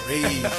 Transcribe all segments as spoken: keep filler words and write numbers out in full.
Breeze. Here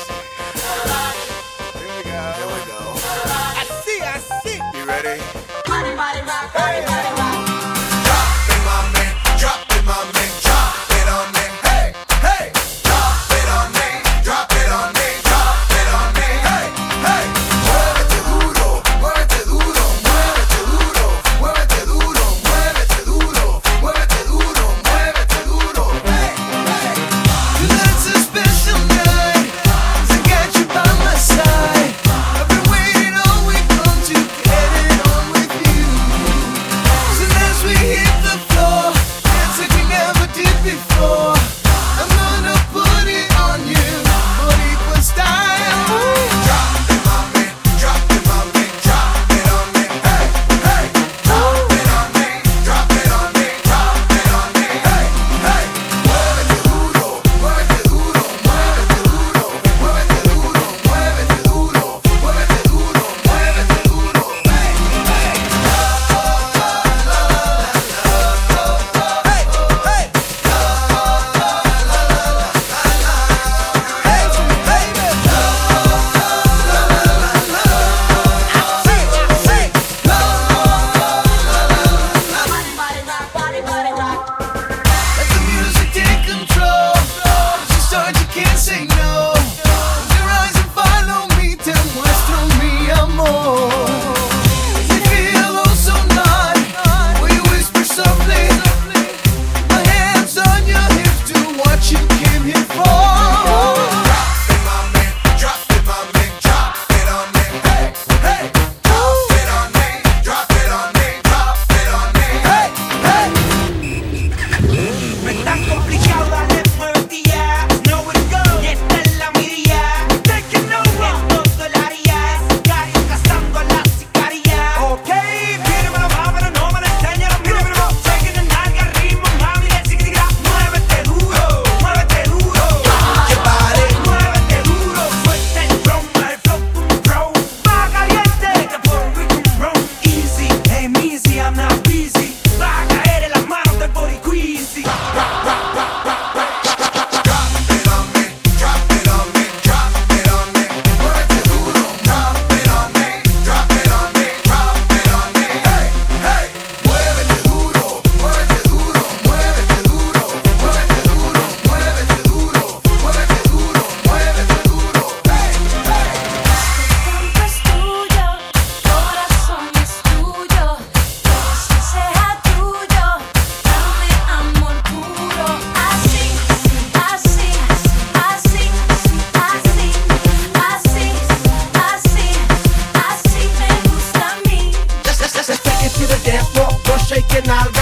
we go. Here we go. I see, I see. You ready? Body, body, rock, body, body, rock. Drop it, mami. Drop it, mami. Drop it on me. Hey, hey. Drop it on me. Drop it on me. Drop it on me. Hey, hey. Muévete duro, muévete duro, muévete duro, muévete duro, muévete duro, muévete duro, muévete duro. Hey, hey. Tonight's a special night, 'cause I got you by my side. I've been waiting all week long to get it on with you. So as we hit the floor, dance like we never did before. I'm gonna put it on you, but equal style. Drop it, mami. Drop it, mami. Drop it on me. Hey, hey. Drop it on me. Drop it on me. Drop it on me. Hey, hey. Muévete duro, muévete duro, muévete duro, muévete duro, muévete duro, muévete duro, muévete duro. Hey, hey. Body, body, rock, body, body, rock. Let the music take control. Once you start, you can't say no. Close your eyes and follow me. Te muestro mi amor. You feel oh so nice. Will you whisper softly? My hands on your hips, do what you came here for. Drop it, mami. Drop it, mami. Drop it on me. Hey, hey. Drop it on me. Drop it on me. Drop it on me. Hey, hey. No es tan complicado, dale, muévete ya. Know where to go, y esta es la mirilla. Taking over, en todo el área. Sicarios cazando a la sicaria. Ok, pídemelo, vámonos, no me lo enseñes, pídemelo. Shaking the nalga, ritmo, mami, el chiquitigra. Muévete duro, muévete duro. Muévete duro, suelta el drum, el flow, boom, bro. Va caliente, te pongo y un ron. Easy, hey, easy, I'm not busy. Va a caer en las manos del boricuisi. Drop it on me. Drop it on me. Drop it on me. Muévete duro. Drop it on me. Drop it on me. Drop it on me. Hey, hey. Muévete duro. Muévete duro. Muévete duro. Muévete duro. Muévete duro. Muévete duro. Muévete duro. Hey, hey. Tiempo es tuyo, corazón es tuyo, que sea tuyo, dame amor puro, así, así, así, así, así, así, así me gusta a mí. Let's, let's, let's take it to the dance floor. Go shaking all